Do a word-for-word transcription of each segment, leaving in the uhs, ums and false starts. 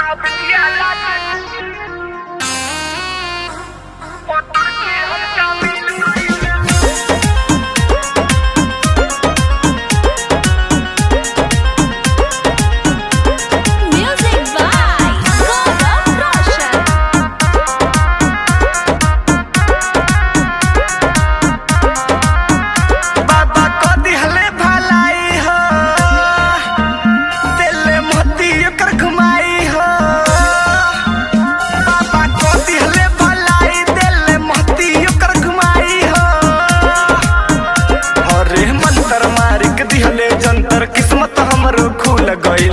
किस्मत हमरो खुल गइल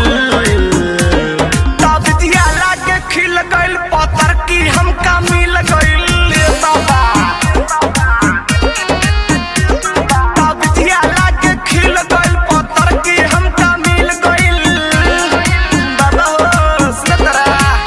तब दिया लागे खिल गइल पत्थर की हमका मिल गइल बाबा तब दिया लागे खिल गइल पत्थर की हमका मिल गइल बाबा हो सतरा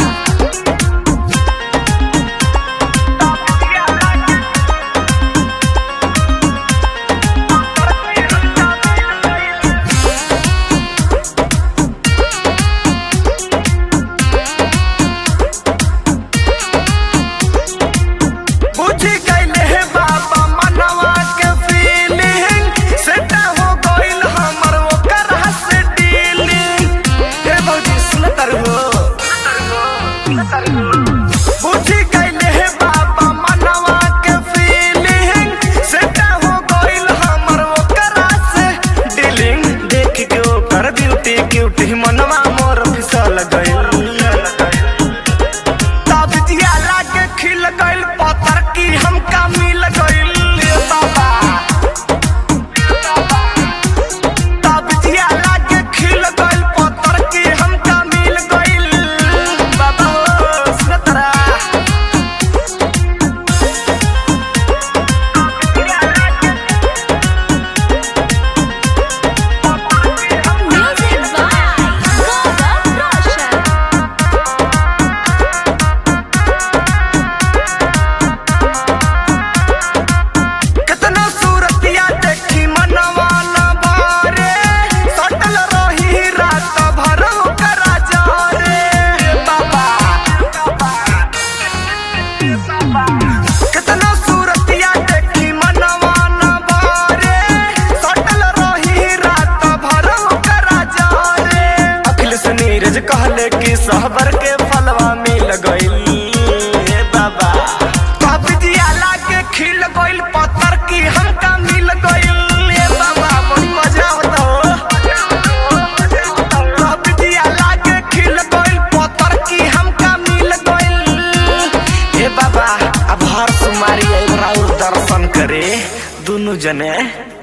बुझी गइले हे बाबा मनवा के फीलिंग सेटा हो गइल हमर ओकरा से डीलिंग देख के ओकर ब्यूटी क्यूटी मनवा मोर फिसल गइल तब दिया लागे खिल गइल पत्थर की हमका मिल गइल बाबा तब दिया लागे खिल गइल पत्थर की हमका मिल गइल बाबा कितना सूरतिया देखी मनवा न बारे सटल रही रात भर ओकरा जारे अखिल से नीरज कहले कि सहबर के फलवा मिल गइल हे बाबा तब दिया लागे खिल गइल पत्थर की हमका मिल गइल हे बाबा बड़ी मजा होता हो तब दिया लागे खिल गइल पत्थर की हमका मिल गइल हे बाबा अब हर सुमारी राउर दर्शन करे दोनों जने।